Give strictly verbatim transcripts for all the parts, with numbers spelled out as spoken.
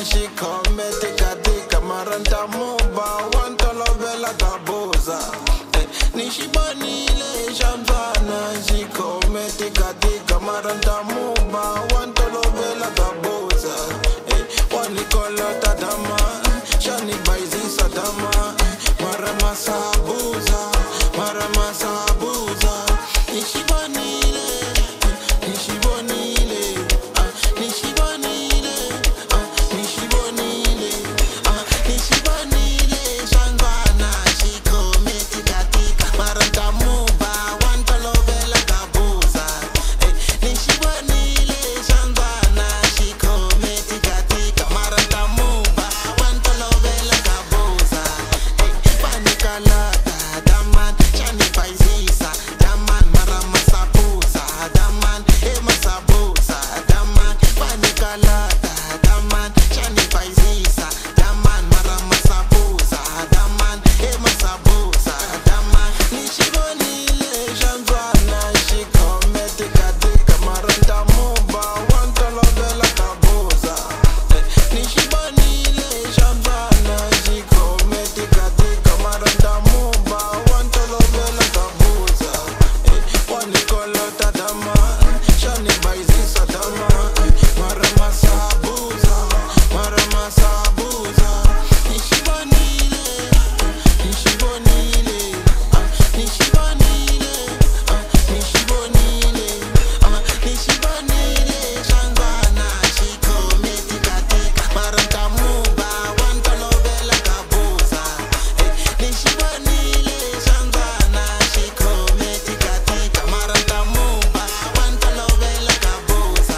xikhome tikatika mara ntamuva wa ntolovela gabuza ni xi vonile xa mbyana xikhome tikatika mara ntamuva wa ntolovela gabuza wa ni kolota dama xa ni bayizisa dama mara masabuza mara masabuza ni xi vonile ni xi vonile ni xi vonile ni xi vonile ni xi vonile xa mbyana xikhome tikatika mara ntamuva wa ntolovela gabuza ni xi vonile xa mbyana xikhome tikatika mara ntamuva wa ntolovela gabuza va ni kalata daman xa ni bayizisa daman mara masabuza daman e masabuza daman va ni kalata daman xa ni bayizisa daman mara masabuza daman e masabuza daman ni xi vonile xa mbyana xikhome tikatika mara ntamuva wa ntolovela gabuza ni xi vonile xa mbyana xikhome tikatika mara ntamuva wa ntolovela gabuza wa ni kolota dama xa ni bayizisa dama mara masabuza mara masabuza ni xi vonile ni xi vonile ni xi vonile ni xi vonile ni xi vonile xa mbyana xikhome tikatika mara ntamuva wa ntolovela gabuza ni xi vonile xa mbyana xikhome tikatika mara ntamuva wa ntolovela gabuza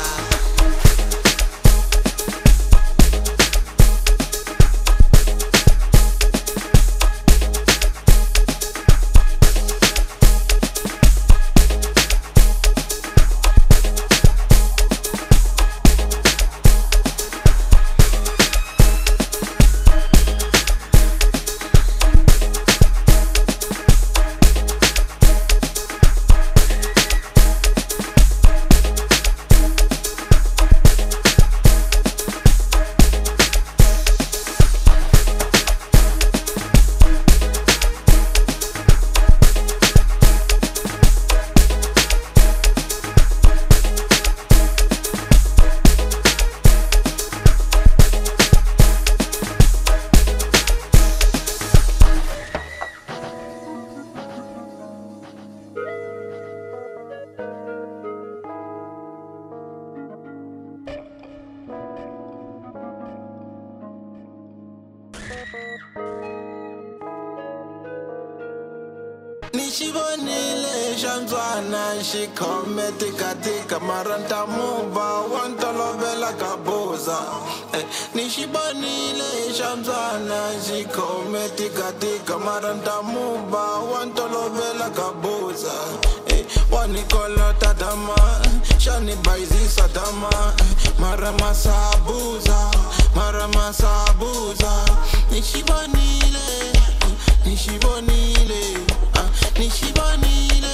ni xi vonile xa mbyana xikhome tikatika mara ntamuva wa ntolovela gabuza ni xi vonile xa mbyana xikhome tikatika mara ntamuva wa ntolovela gabuza wa ni kolota dama xa ni bayizisa dama mara masabuza mara masabuza ni xi vonile ni xi vonile ni xi vonile